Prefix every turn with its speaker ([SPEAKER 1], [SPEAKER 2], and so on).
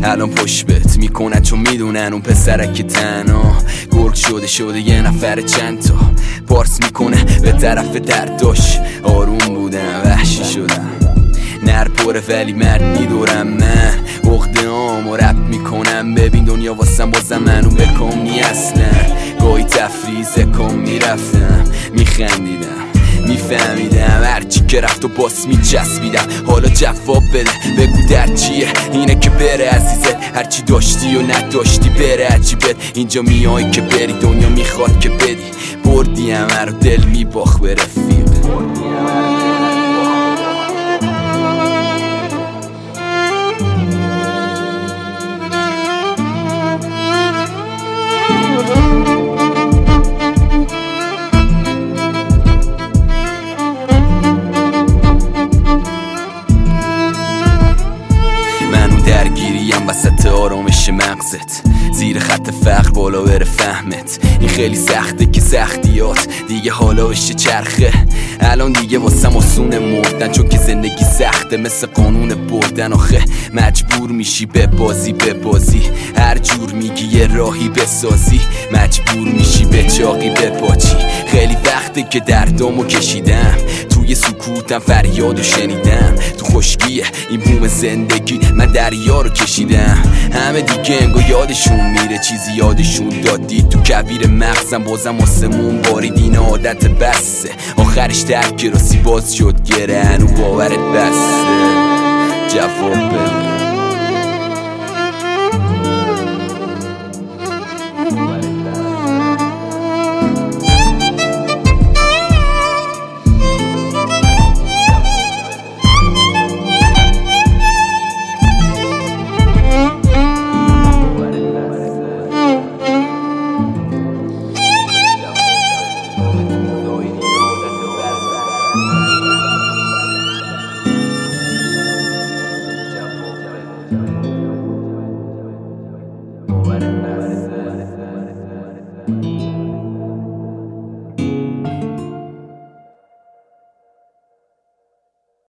[SPEAKER 1] الان پشت بهت میکنن چون میدونن اون پسرک تنها گرگ شده یه نفر چند تا پارس میکنه به طرف درداش. آروم بودم وحشی شدم، نر پره ولی مرد میدورم. من عقده هامو رپ میکنم، ببین دنیا واسم بازم منو بکنی اصلا. گاهی تفریزه کن میرفتم میخندیدم میفهمیدم هرچی که رفت و باس میچسبیدم. حالا جواب بده بگو در چیه اینه که بره عزیزت، هرچی داشتی و نداشتی بره عجیبت. اینجا میای که بری دنیا میخواد که بدی، بردی همه رو دل میباخ به رفیق. منو درگیریم وسط آرامش مغزت، زیر خط فقر بالا بره فهمت. این خیلی سخته که سختیات دیگه حالا بشه چرخه. الان دیگه واسم آسونه مردن چون که زندگی سخته، مثل قانون بردن. آخه مجبور میشی به بازی هر جور میگی یه راهی بسازی، مجبور میشی به چاقی بپاچی. خیلی وقته که دردامو کشیدم، توی سکوتم فریادو شنیدم. تو خشکیه این بوم زندگی من دریا رو کشیدم. همه دیگه انگار یادشون میره چیزی یادشون دادی. تو کویر مغزم بازم آسمون بارید، این عادت بسه. آخرش درک راسی باز شد گره، هنو باورت بسه. جواب بده